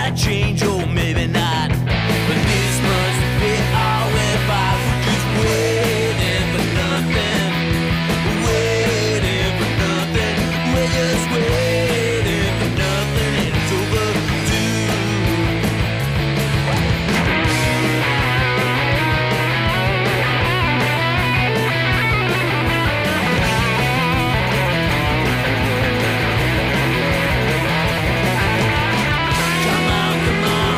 might change or maybe not. But this must be all we're about. Just waiting for nothing. Waiting for nothing. We're just waiting for nothing. And it's overdue. Come on, come on.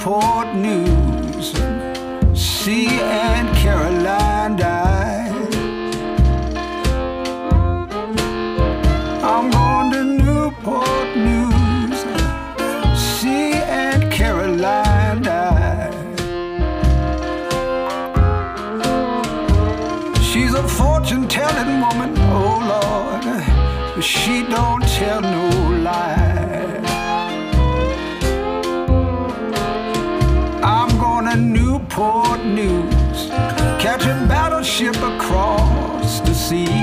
Newport News. C. and Caroline died. I'm going to Newport News. C. and Caroline died. She's a fortune-telling woman, oh Lord, but she don't tell no lie. I'm going to Newport News, catch a battleship across the sea.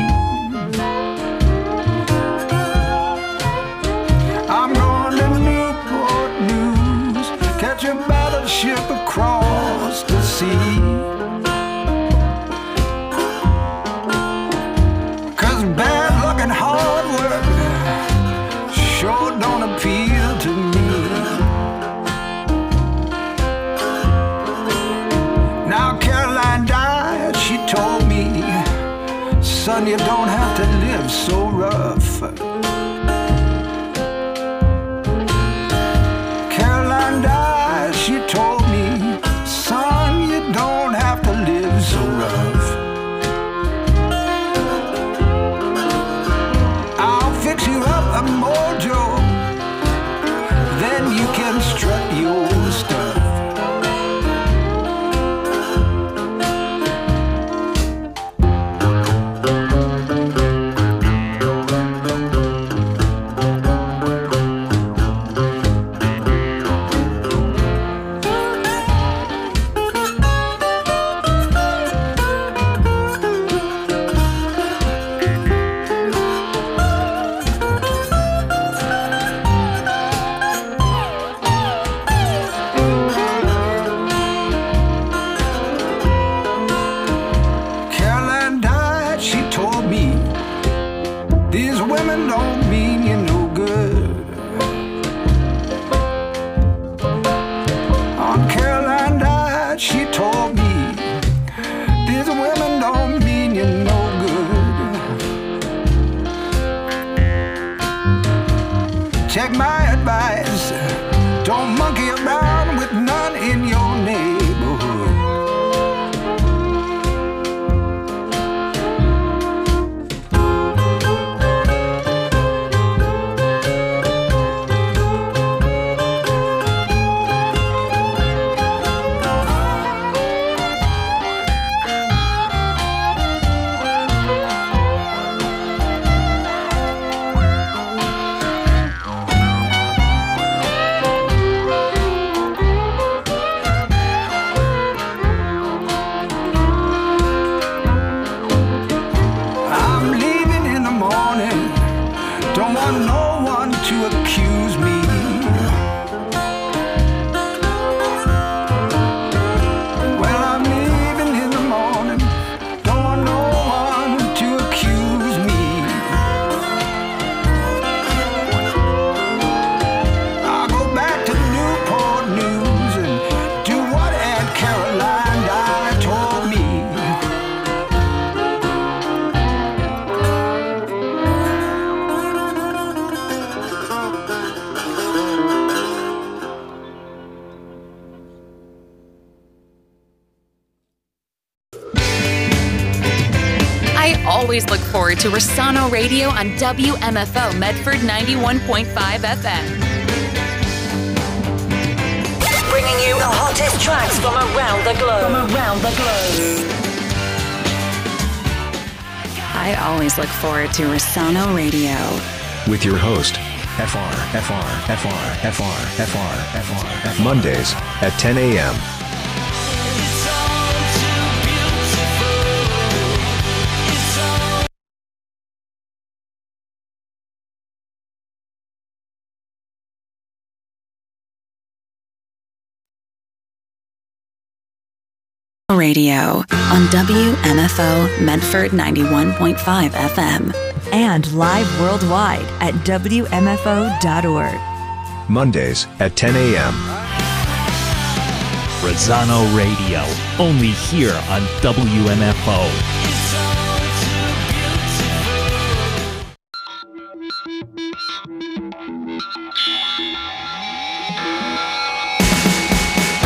I'm going to Newport News, catch a battleship across the sea. 'Cause bad luck and hard work sure don't appeal to me. Now Caroline died, she told me, son, you don't have to live so rough. Caroline died, she told me, son, you don't have to live so rough. I'll fix you up a mojo, then you can strut your stuff. Caroline died, she told me, these women don't mean you no good. Aunt Caroline died, she told me, these women don't mean you no good. Take my advice, don't monkey around with none in your neighborhood. I'm leaving in the morning, don't want no one to accuse me. Well, I'm leaving in the morning, don't want no one to accuse me. I'll go back to Newport News and do what Aunt Caroline died told me. I always look forward to Rossano Radio on WMFO Medford 91.5 FM. Bringing you the hottest tracks from around the globe. I always look forward to Rossano Radio. With your host, Mondays at 10 a.m. It's all too beautiful. It's all Radio on WMFO Medford 91.5 FM. And live worldwide at WMFO.org. Mondays at 10 a.m. Rossano Radio, only here on WMFO. It's all too beautiful.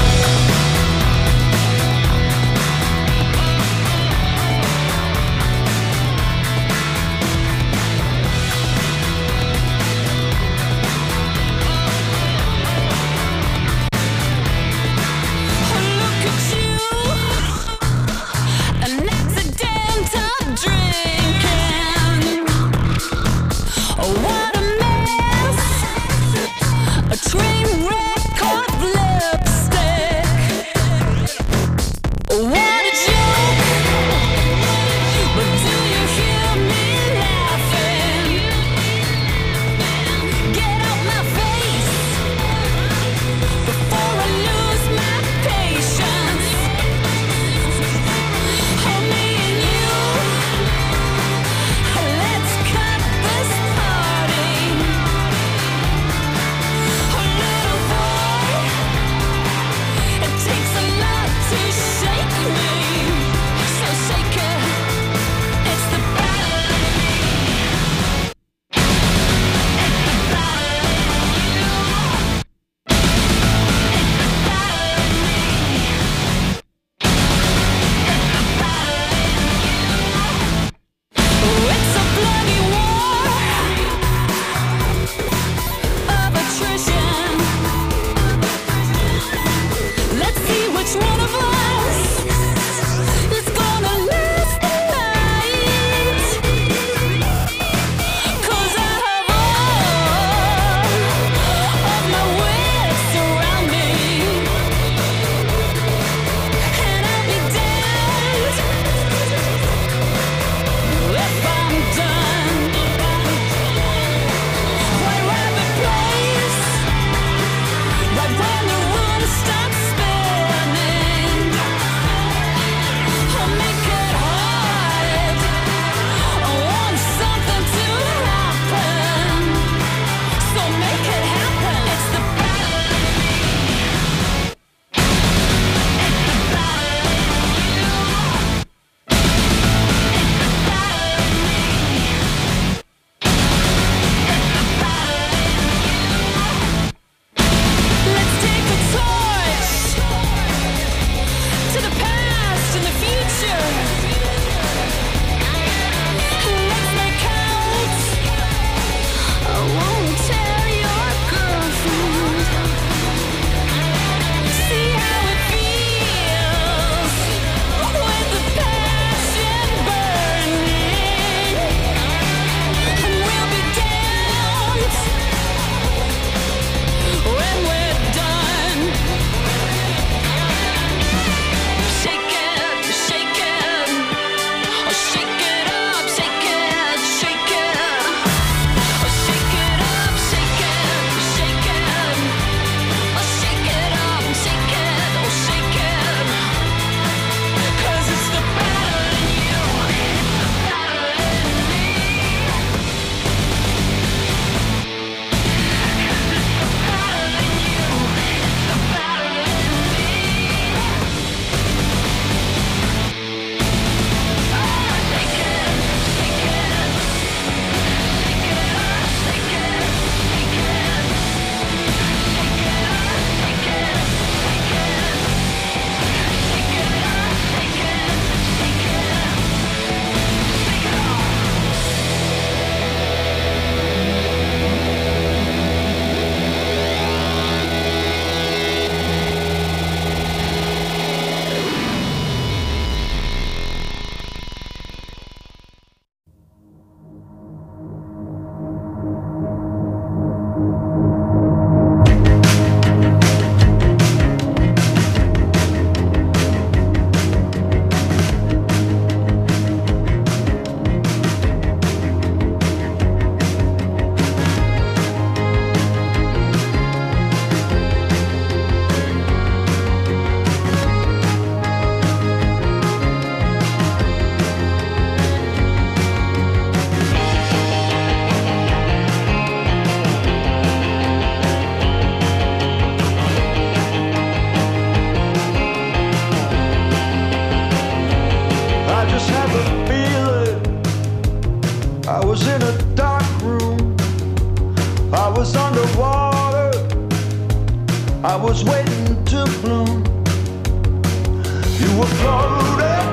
were floating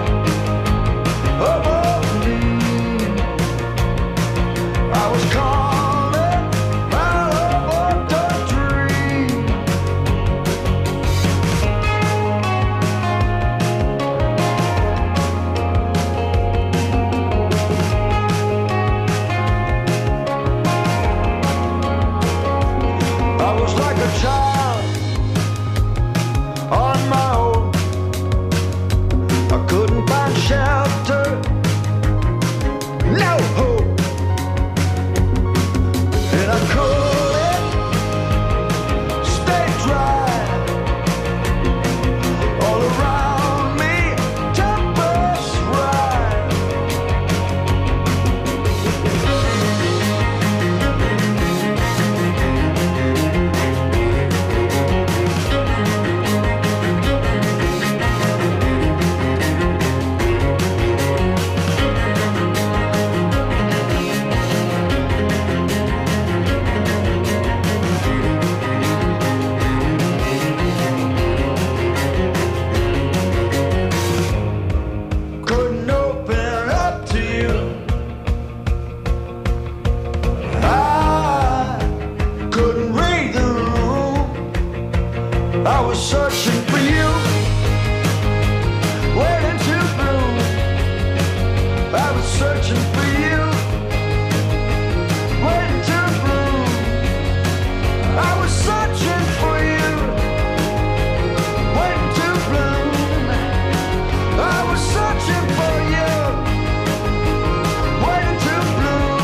above me. I was calling out of the dream. I was like a child on my own. I couldn't find shelter, no hope, and I couldn't stay dry. All around me, tempers rise. Couldn't open up to you. I couldn't read the room. I was searching for you, waiting to bloom. I was searching for you, waiting to bloom. I was searching for you, waiting to bloom. I was searching for you, waiting to bloom.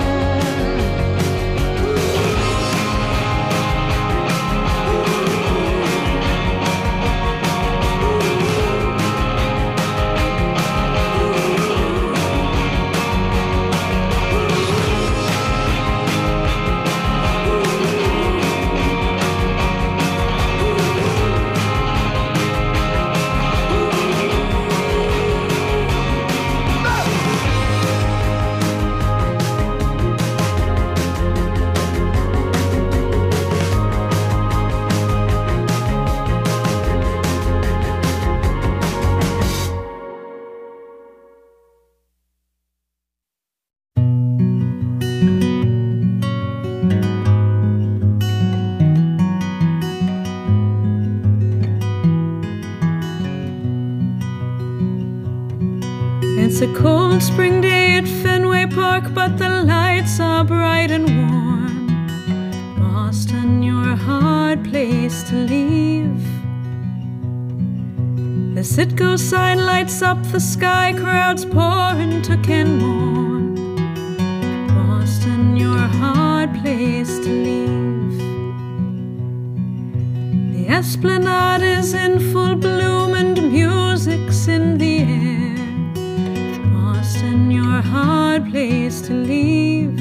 It's a cold spring day at Fenway Park, but the lights are bright and warm. Boston, you're a hard place to leave. The Citgo sign lights up the sky, crowds pour into Kenmore. Boston, you're a hard place to leave. The Esplanade is in full bloom and music's in the air. Boston, you're a hard place to leave.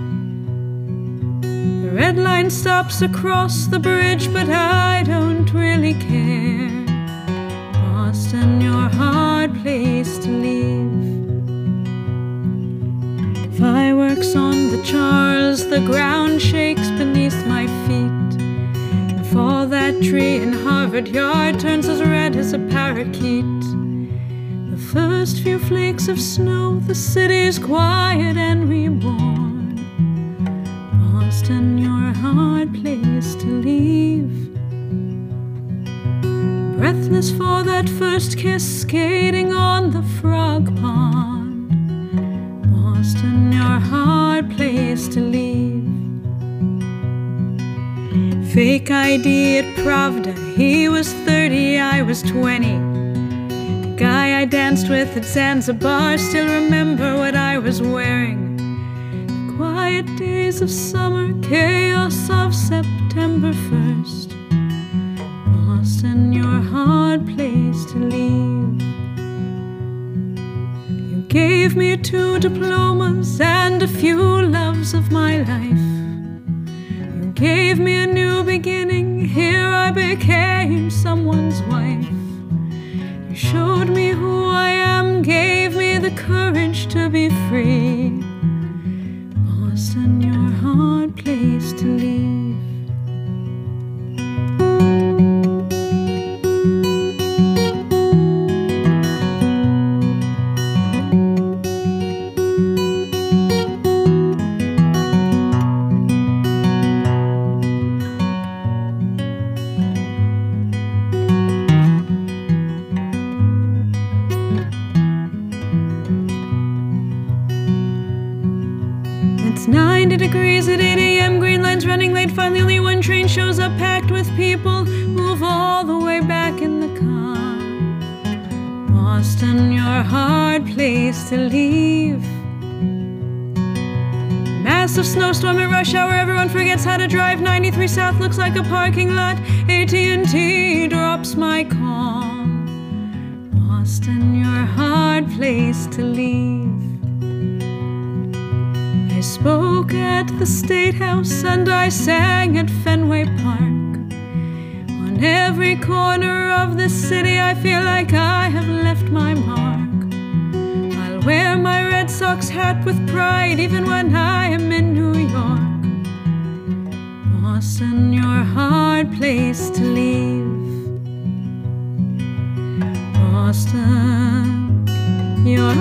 The red line stops across the bridge, but I don't really care. Boston, you're a hard place to leave. Fireworks on the Charles, the ground shakes beneath my feet. And for that tree in Harvard Yard turns as red as a parakeet. The first few flakes of snow, the city's quiet and reborn. Boston, you're a hard place to leave. Breathless for that first kiss, skating on the frog pond. Boston, you're a hard place to leave. Fake ID at Pravda, he was 30, I was 20. The guy I danced with at Zanzibar, still remember what I was wearing. The quiet days of summer, chaos of September 1st. Boston, you're a hard place to leave. You gave me 2 diplomas and a few loves of my life. You gave me a new beginning, here I became someone's wife. You showed me who I am, gave me the courage to be free. Boston, you're a hard place to leave. night, finally only one train shows up packed with people. Move all the way back in the car. Boston, your hard place to leave. Massive snowstorm at rush hour, everyone forgets how to drive. 93 South looks like a parking lot. AT&T drops my call. Boston, your hard place to leave. I spoke at the State House and I sang at Fenway Park. On every corner of the city I feel like I have left my mark. I'll wear my Red Sox hat with pride even when I am in New York. Boston, your hard place to leave. Boston, your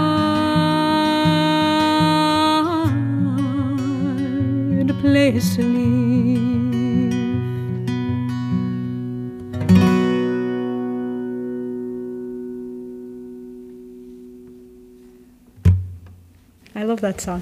hard place to leave. I love that song.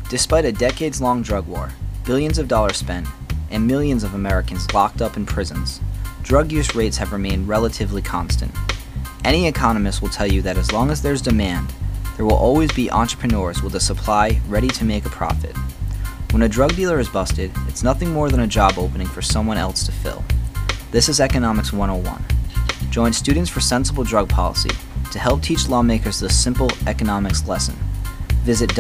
Despite a decades-long drug war, billions of dollars spent, and millions of Americans locked up in prisons, drug use rates have remained relatively constant. Any economist will tell you that as long as there's demand, there will always be entrepreneurs with a supply ready to make a profit. When a drug dealer is busted, it's nothing more than a job opening for someone else to fill. This is Economics 101. Join Students for Sensible Drug Policy to help teach lawmakers this simple economics lesson. Visit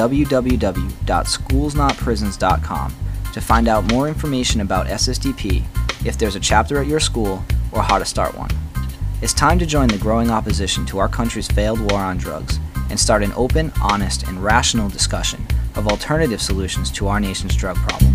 www.schoolsnotprisons.com to find out more information about SSDP, if there's a chapter at your school, or how to start one. It's time to join the growing opposition to our country's failed war on drugs and start an open, honest, and rational discussion of alternative solutions to our nation's drug problems.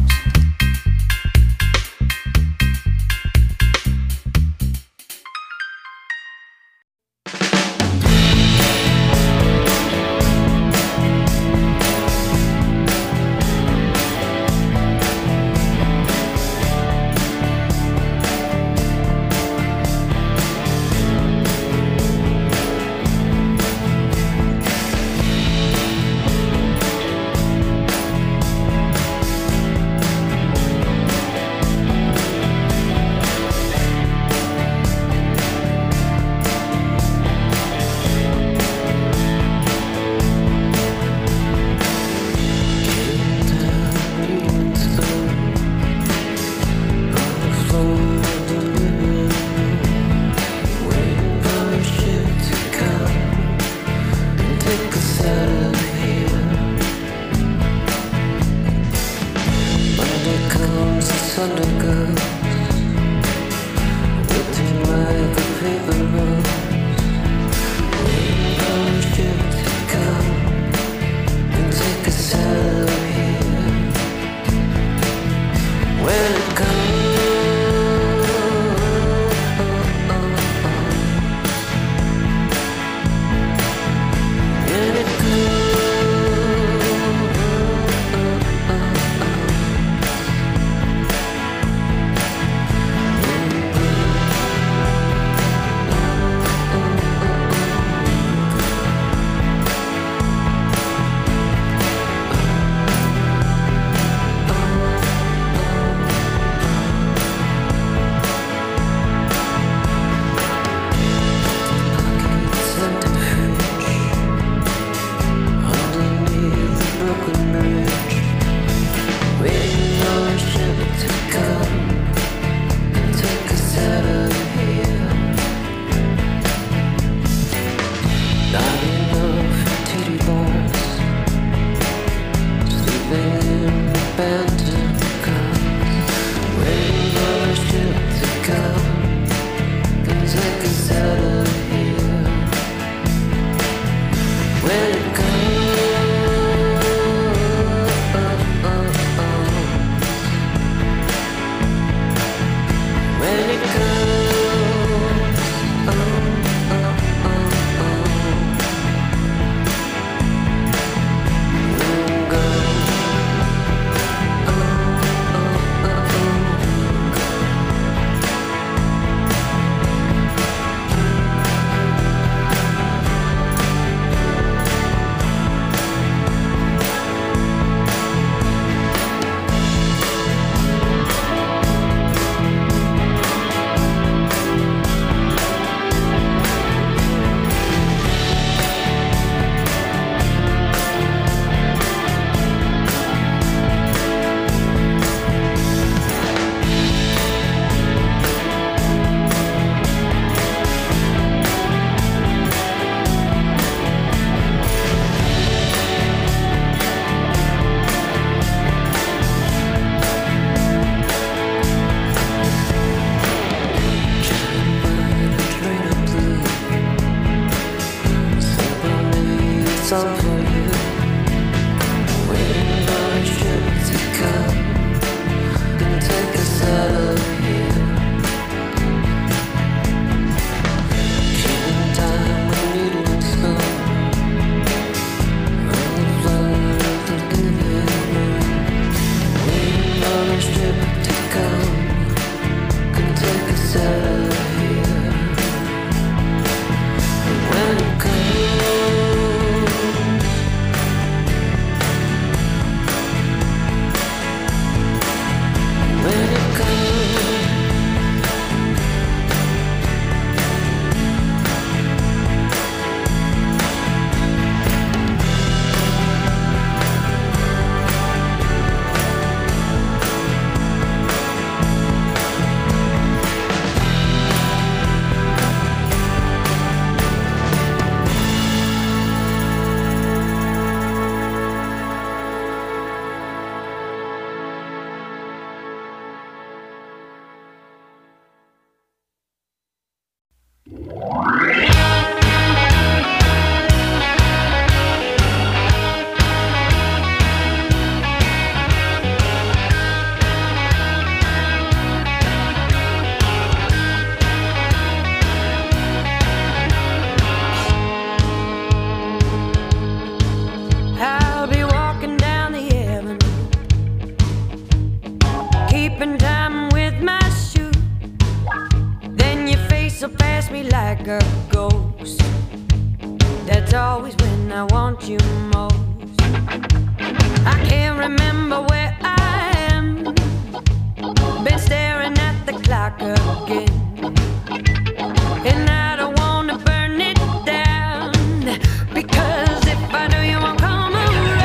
keeping time with my shoe. Then your face will pass me like a ghost. That's always when I want you most. I can't remember where I am. Been staring at the clock again. And I don't wanna burn it down, because if I do, you won't come around.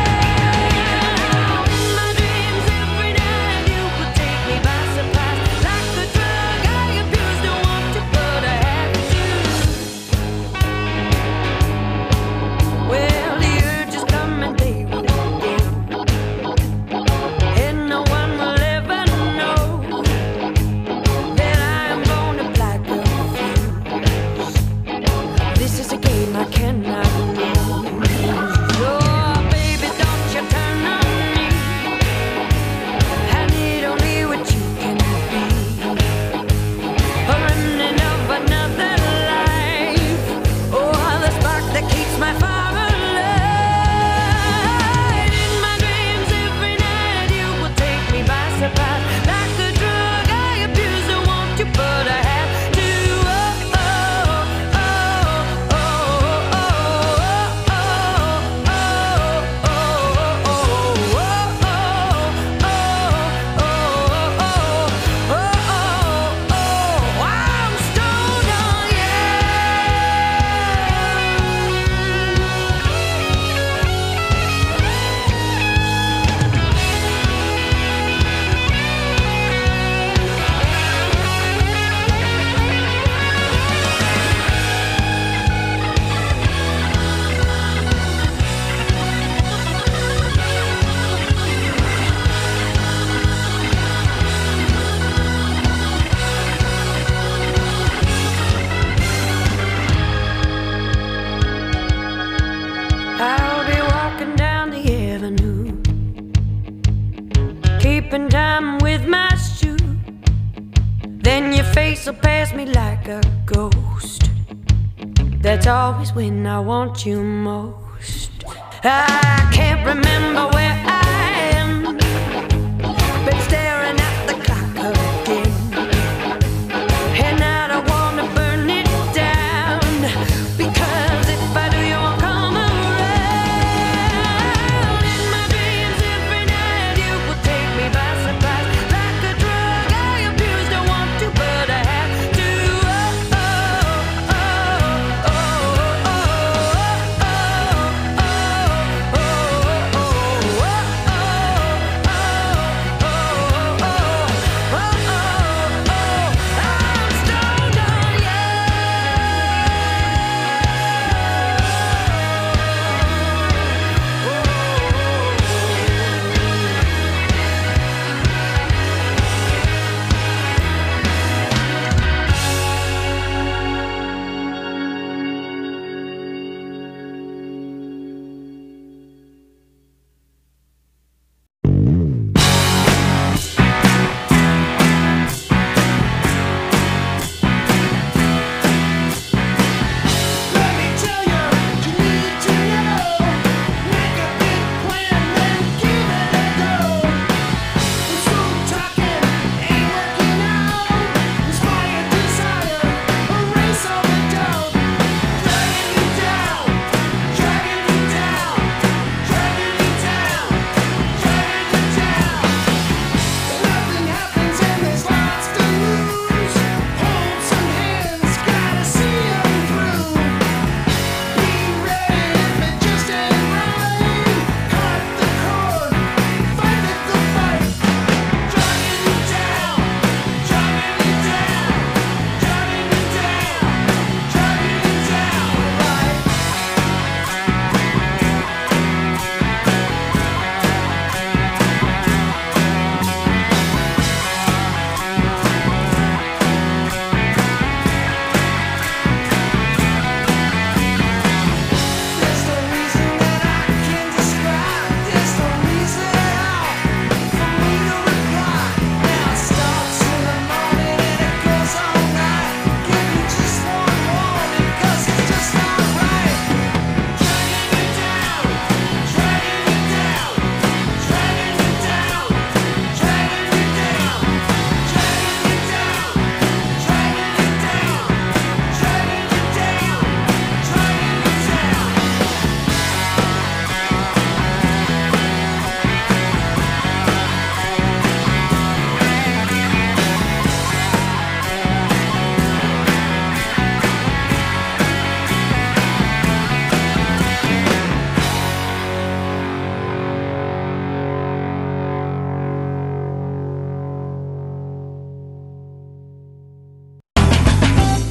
In my dreams every night, you would take me by surprise. Like a drug I abuse, don't want to, but I have to. Well, the urges come and they will go, and no one will ever know that I am gonna black a fuse. This is a game I cannot lose. Oh, baby, don't you turn on me. I need only what you can be. A remnant of another life. Oh, the spark that keeps my fire alive. In my dreams every night, you will take me by surprise. Like a drug I abuse, I want you, but I have to. Oh, oh, oh, oh, oh, oh, oh, I'm stoned on you. I'll be walking down the avenue, keeping time with my shoe. Then your face will pass me like a ghost. That's always when I want you most. I can't remember where I am. Been staring at the clock again. And I don't wanna burn it down, because if I do, you won't come around. In my dreams every night, you will take me by surprise. Like a drug I abuse, don't want to, but I have to. Oh, oh, oh, oh, oh, oh, oh, oh, oh, oh, oh, oh.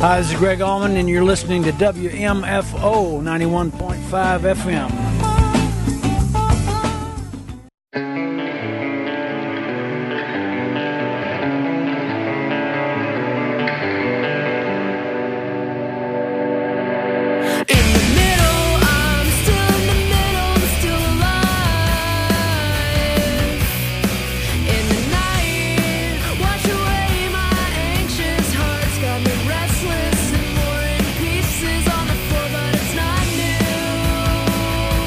Hi, this is Greg Allman, and you're listening to WMFO 91.5 FM. Restless and more in pieces on the floor, but it's not new.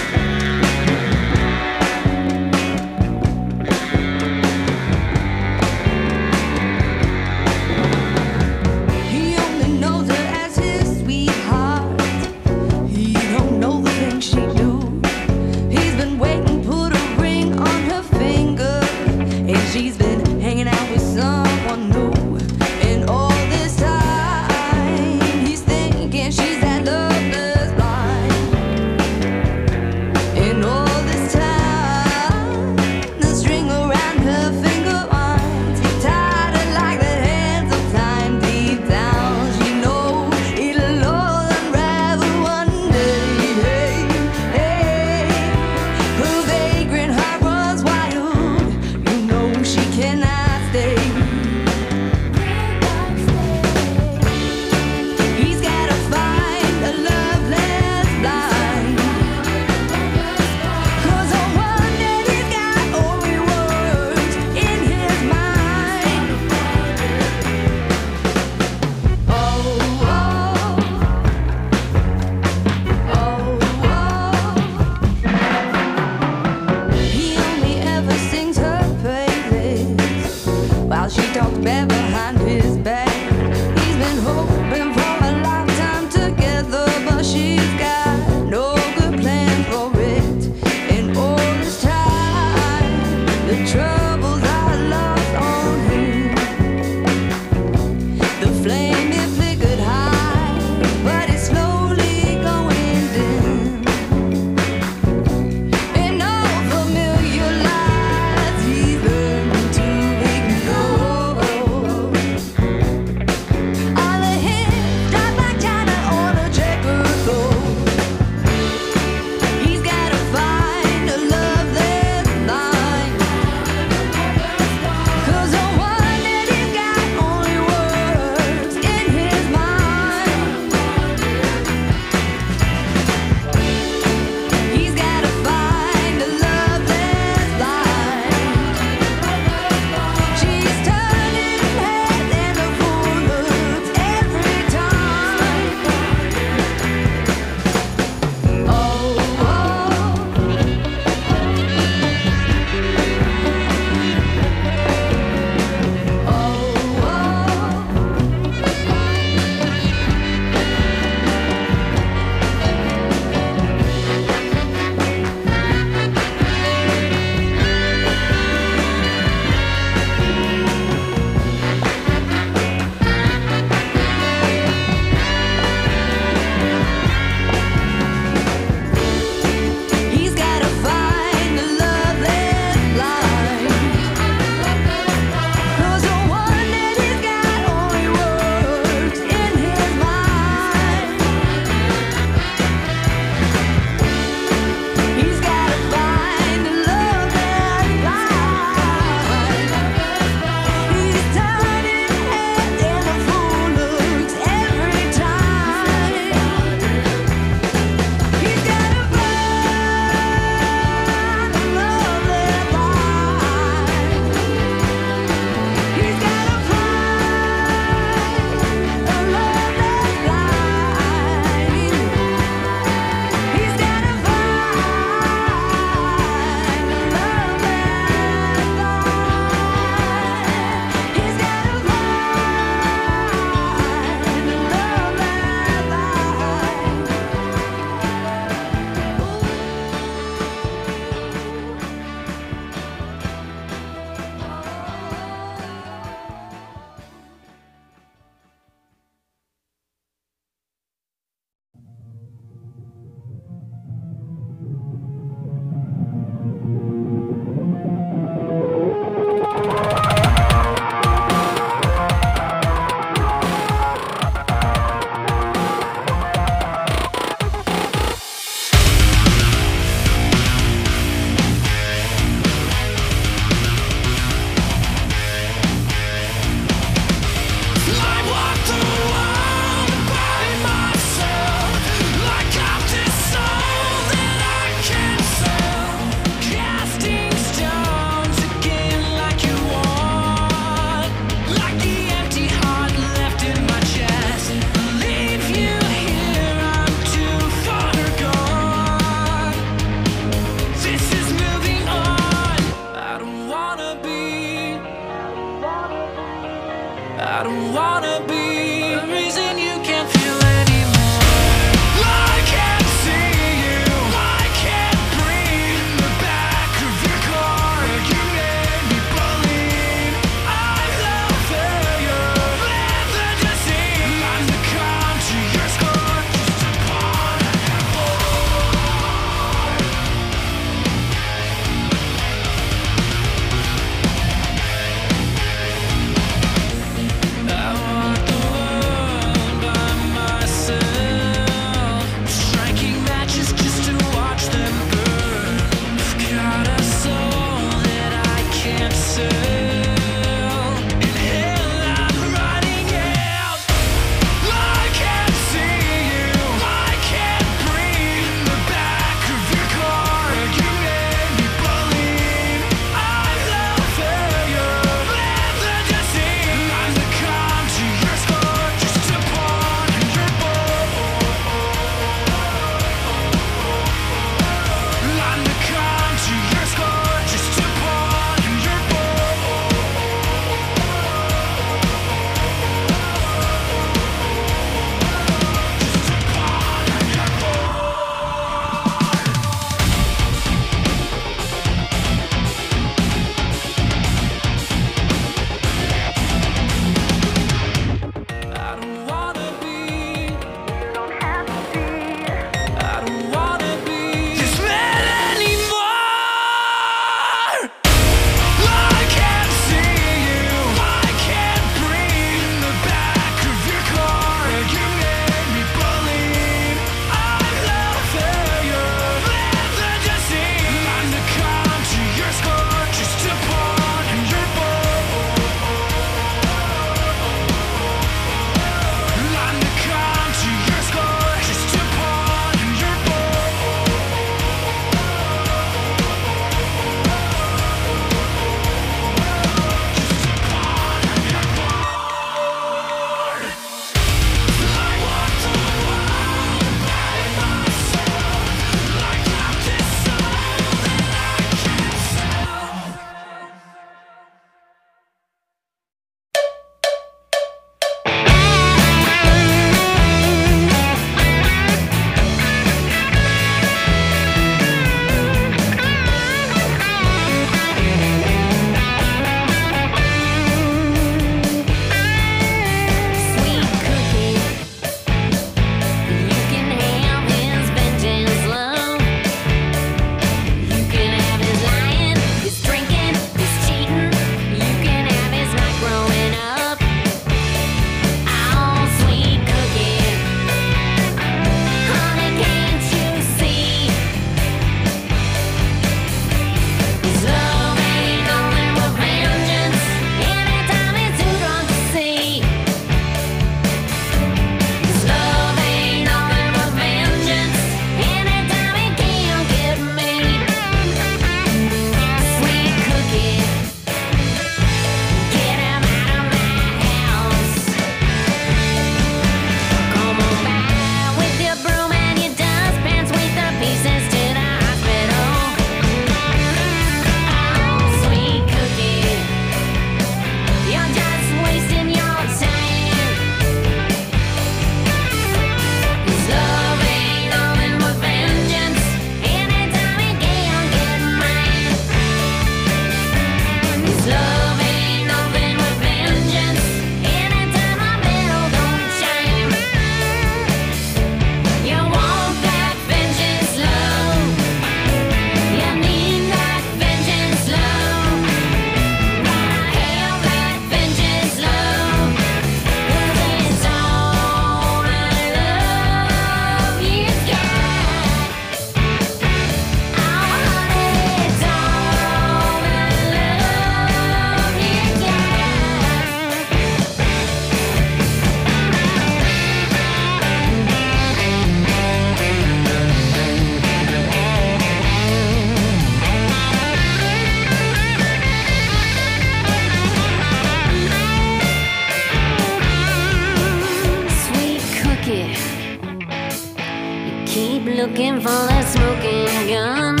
it. You keep looking for that smoking gun.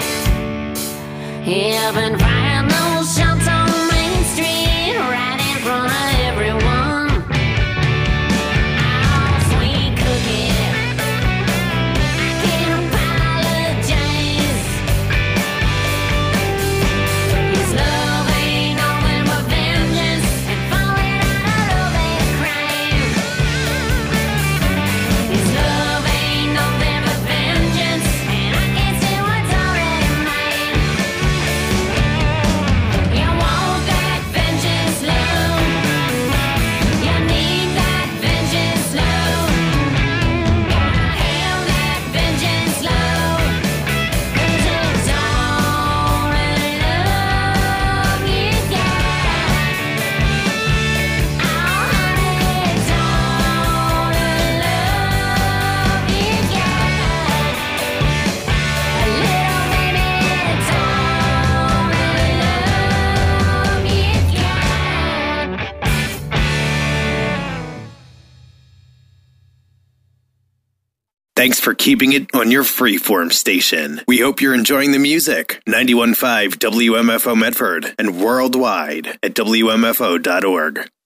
You haven't fired those shots on Main Street right in front of everyone. Oh, sweet cookie, I can't apologize. His love ain't nothing but vengeance and falling out of that crime. His love ain't nothing but vengeance, and I can't see what's already mine. You want that vengeance, love. You need that vengeance, love. Gotta have that vengeance, love. 'Cause it's only love you got. Oh, honey, it's only love you got. Little baby, it's only love you got. Thanks for keeping it on your freeform station. We hope you're enjoying the music. 91.5 WMFO Medford and worldwide at WMFO.org.